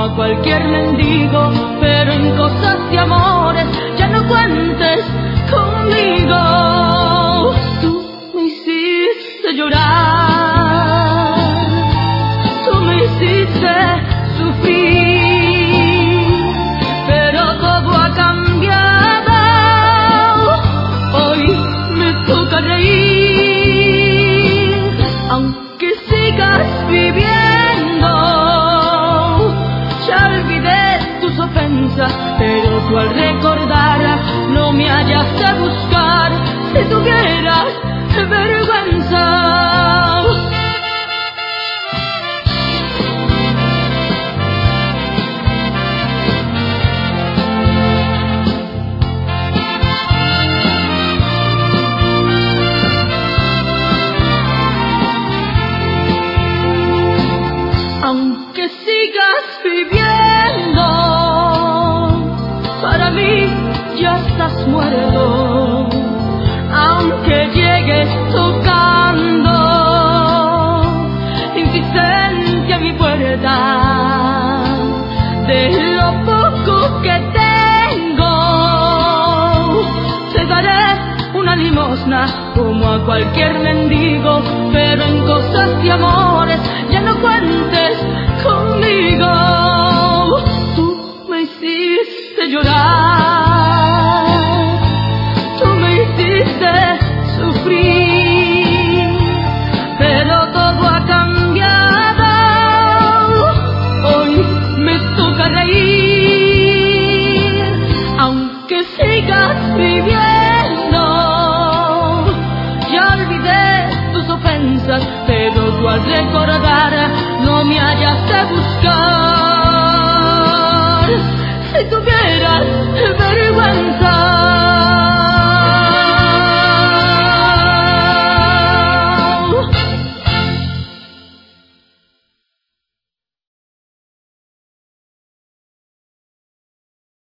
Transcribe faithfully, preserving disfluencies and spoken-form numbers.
a cualquier mendigo, pero en cosas de amores ya no cuentes conmigo. Tú me hiciste llorar, tú me hiciste sufrir, pero todo ha cambiado, hoy me toca reír, aunque sigas viviendo. Ya olvidé tus ofensas, pero tú al recordar no me hayas de buscar si tuvieras vergüenza. Aunque sigas viviendo, para mí ya estás muerto. Aunque llegues tocando insistente a mi puerta, de lo poco que tengo te daré una limosna como a cualquier mendigo, pero en cosas de amores ya no cuentes conmigo. Tú me hiciste llorar, tú me hiciste sufrir, pero todo ha cambiado, hoy me toca reír, aunque sigas viviendo. Ya olvidé tus ofensas, pero tú al recordar no me hayas de buscar